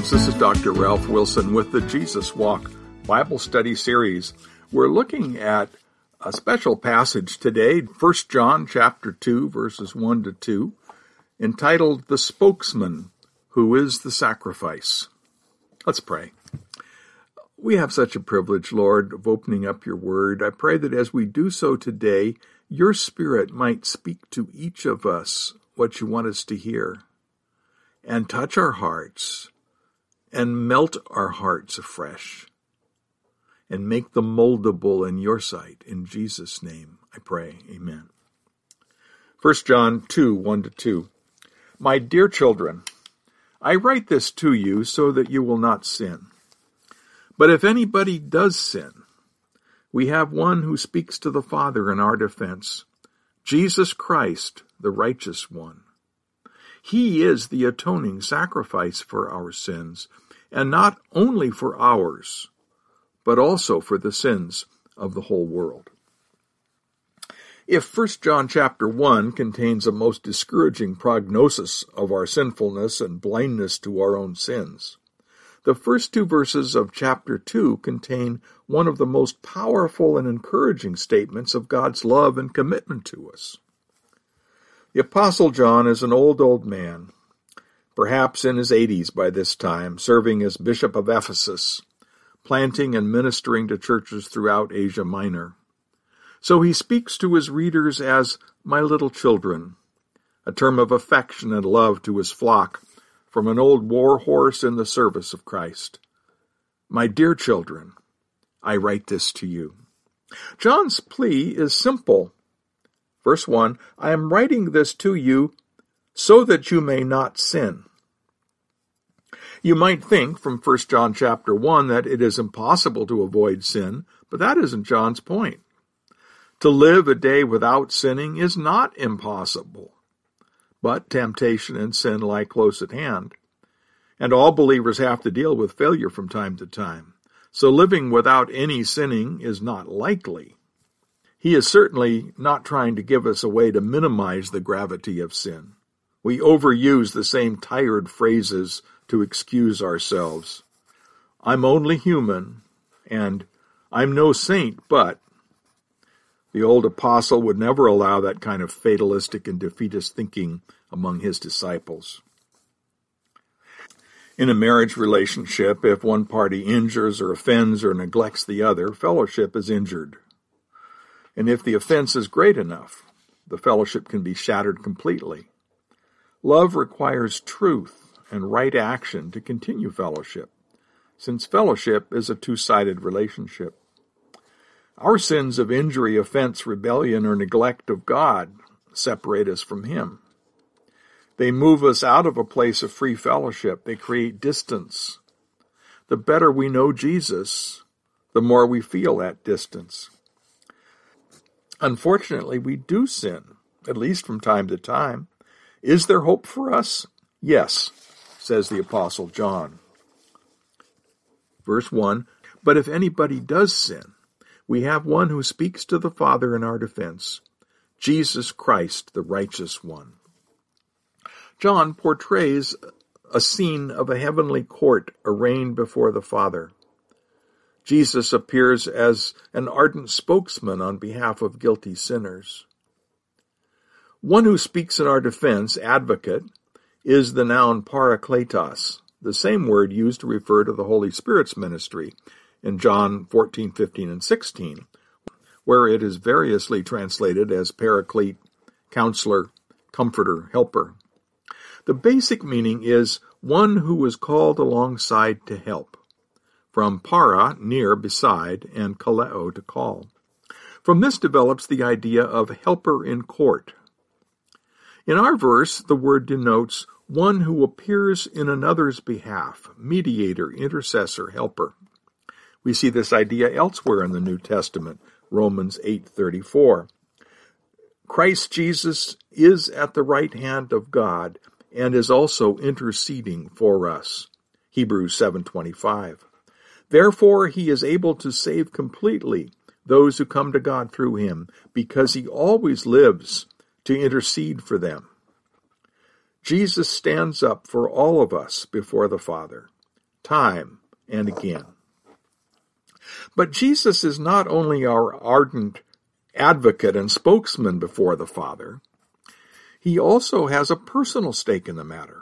friends. This is Dr. Ralph Wilson with the Jesus Walk Bible Study Series. We're looking at a special passage today, 1 John chapter 2, verses 1 to 2, entitled The Spokesman, Who is the Sacrifice. Let's pray. We have such a privilege, Lord, of opening up your word. I pray that as we do so today, your Spirit might speak to each of us what you want us to hear, and touch our hearts, and melt our hearts afresh, and make them moldable in your sight. In Jesus' name, I pray. Amen. 1 John 2, 1 to 2. My dear children, I write this to you so that you will not sin. But if anybody does sin, we have one who speaks to the Father in our defense, Jesus Christ, the righteous one. He is the atoning sacrifice for our sins, and not only for ours, but also for the sins of the whole world. If 1 John chapter 1 contains a most discouraging prognosis of our sinfulness and blindness to our own sins, the first two verses of chapter 2 contain one of the most powerful and encouraging statements of God's love and commitment to us. The Apostle John is an old man, perhaps in his 80s by this time, serving as Bishop of Ephesus, planting and ministering to churches throughout Asia Minor. So he speaks to his readers as my little children, a term of affection and love to his flock from an old war horse in the service of Christ. My dear children, I write this to you. John's plea is simple. Verse 1, I am writing this to you so that you may not sin. You might think from 1 John chapter 1 that it is impossible to avoid sin, but that isn't John's point. To live a day without sinning is not impossible, but temptation and sin lie close at hand, and all believers have to deal with failure from time to time. So living without any sinning is not likely. He is certainly not trying to give us a way to minimize the gravity of sin. We overuse the same tired phrases to excuse ourselves. I'm only human, and I'm no saint, but the old apostle would never allow that kind of fatalistic and defeatist thinking among his disciples. In a marriage relationship, if one party injures or offends or neglects the other, fellowship is injured. And if the offense is great enough, the fellowship can be shattered completely. Love requires truth and right action to continue fellowship, since fellowship is a two-sided relationship. Our sins of injury, offense, rebellion, or neglect of God separate us from Him. They move us out of a place of free fellowship. They create distance. The better we know Jesus, the more we feel that distance. Unfortunately, we do sin, at least from time to time. Is there hope for us? Yes, says the Apostle John. Verse 1, but if anybody does sin, we have one who speaks to the Father in our defense, Jesus Christ, the righteous one. John portrays a scene of a heavenly court arraigned before the Father. Jesus appears as an ardent spokesman on behalf of guilty sinners. One who speaks in our defense, advocate, is the noun parakletos, the same word used to refer to the Holy Spirit's ministry in John 14, 15, and 16, where it is variously translated as paraclete, counselor, comforter, helper. The basic meaning is one who was called alongside to help. From para, near, beside, and kaleo, to call. From this develops the idea of helper in court. In our verse, the word denotes one who appears in another's behalf, mediator, intercessor, helper. We see this idea elsewhere in the New Testament, Romans 8:34. Christ Jesus is at the right hand of God and is also interceding for us, Hebrews 7:25. Therefore, he is able to save completely those who come to God through him, because he always lives to intercede for them. Jesus stands up for all of us before the Father. time and again. But Jesus is not only our ardent advocate and spokesman before the Father, he also has a personal stake in the matter.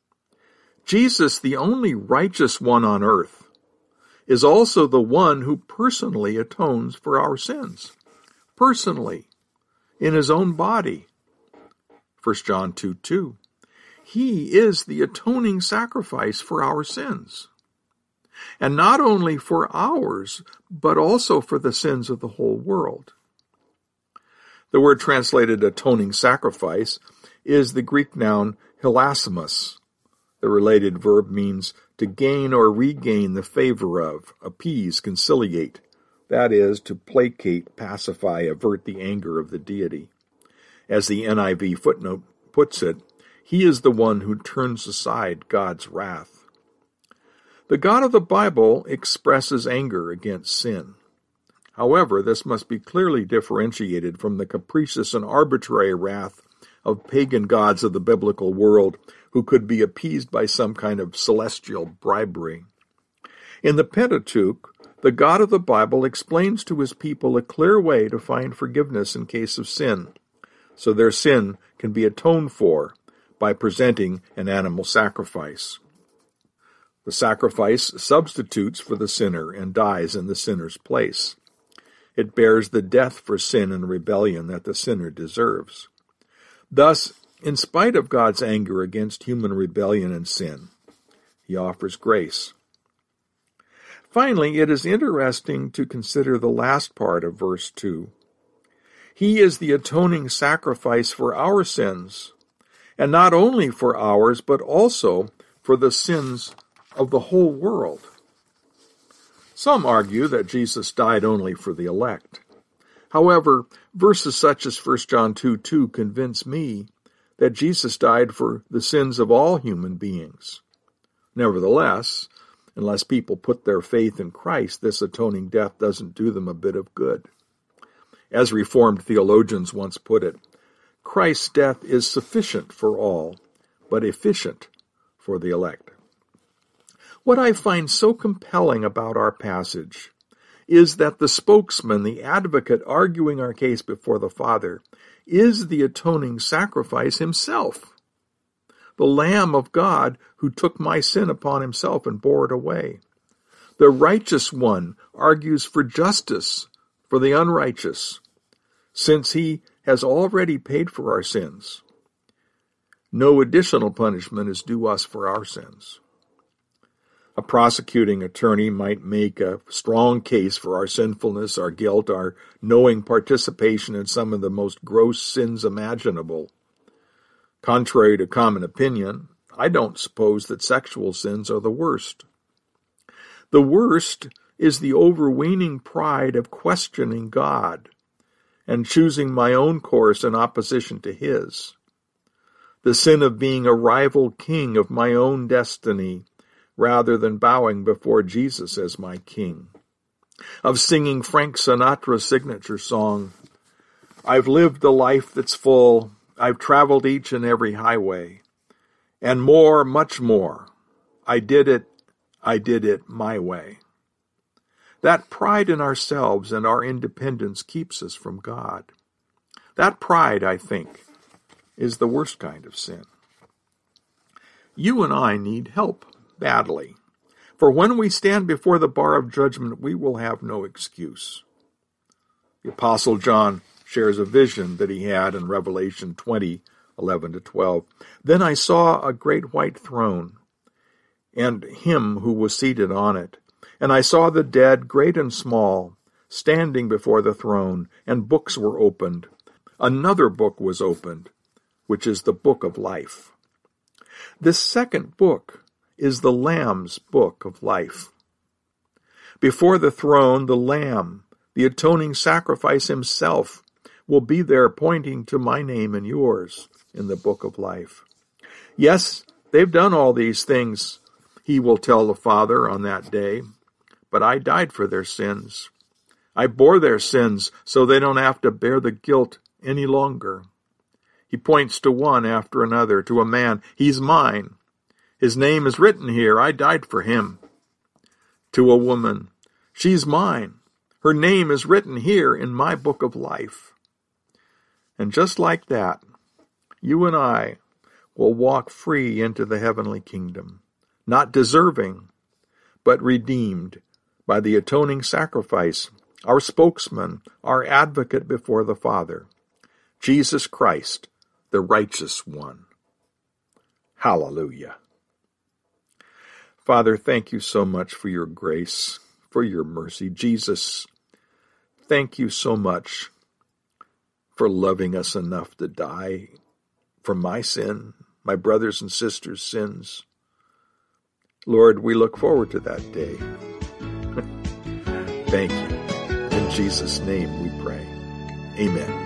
Jesus, the only righteous one on earth, is also the one who personally atones for our sins. Personally, in his own body. 1 John 2:2. He is the atoning sacrifice for our sins. And not only for ours, but also for the sins of the whole world. The word translated atoning sacrifice is the Greek noun hilasmos. The related verb means to gain or regain the favor of, appease, conciliate. That is, to placate, pacify, avert the anger of the deity. As the NIV footnote puts it, he is the one who turns aside God's wrath. The God of the Bible expresses anger against sin. However, this must be clearly differentiated from the capricious and arbitrary wrath of pagan gods of the biblical world who could be appeased by some kind of celestial bribery. In the Pentateuch, the God of the Bible explains to his people a clear way to find forgiveness in case of sin, so their sin can be atoned for by presenting an animal sacrifice. The sacrifice substitutes for the sinner and dies in the sinner's place. It bears the death for sin and rebellion that the sinner deserves. Thus, in spite of God's anger against human rebellion and sin, he offers grace. Finally, it is interesting to consider the last part of verse 2. He is the atoning sacrifice for our sins, and not only for ours, but also for the sins of the whole world. Some argue that Jesus died only for the elect. However, verses such as 1 John 2:2 convince me that Jesus died for the sins of all human beings. Nevertheless, unless people put their faith in Christ, this atoning death doesn't do them a bit of good. As Reformed theologians once put it, Christ's death is sufficient for all, but efficient for the elect. What I find so compelling about our passage is that the spokesman, the advocate arguing our case before the Father, is the atoning sacrifice himself, the Lamb of God who took my sin upon himself and bore it away. The righteous one argues for justice for the unrighteous, since he has already paid for our sins. No additional punishment is due us for our sins. A prosecuting attorney might make a strong case for our sinfulness, our guilt, our knowing participation in some of the most gross sins imaginable. Contrary to common opinion, I don't suppose that sexual sins are the worst. The worst is the overweening pride of questioning God and choosing my own course in opposition to his. The sin of being a rival king of my own destiny, rather than bowing before Jesus as my king. Of singing Frank Sinatra's signature song, I've lived a life that's full, I've traveled each and every highway, and more, much more. I did it my way. That pride in ourselves and our independence keeps us from God. That pride, I think, is the worst kind of sin. You and I need help badly. For when we stand before the bar of judgment, we will have no excuse. The Apostle John shares a vision that he had in Revelation 20:11-12. Then I saw a great white throne, and him who was seated on it. And I saw the dead, great and small, standing before the throne, and books were opened. Another book was opened, which is the book of life. This second book is the Lamb's book of life. Before the throne, the Lamb, the atoning sacrifice himself, will be there pointing to my name and yours in the book of life. Yes, they've done all these things, he will tell the Father on that day, but I died for their sins. I bore their sins so they don't have to bear the guilt any longer. He points to one after another, to a man. He's mine. His name is written here. I died for him. to a woman, "She's mine. Her name is written here in my book of life." And just like that, you and I will walk free into the heavenly kingdom, not deserving, but redeemed by the atoning sacrifice, our spokesman, our advocate before the Father, Jesus Christ, the righteous one. Hallelujah. Father, thank you so much for your grace, for your mercy. Jesus, thank you so much for loving us enough to die for my sin, my brothers and sisters' sins. Lord, we look forward to that day. Thank you. In Jesus' name we pray. Amen.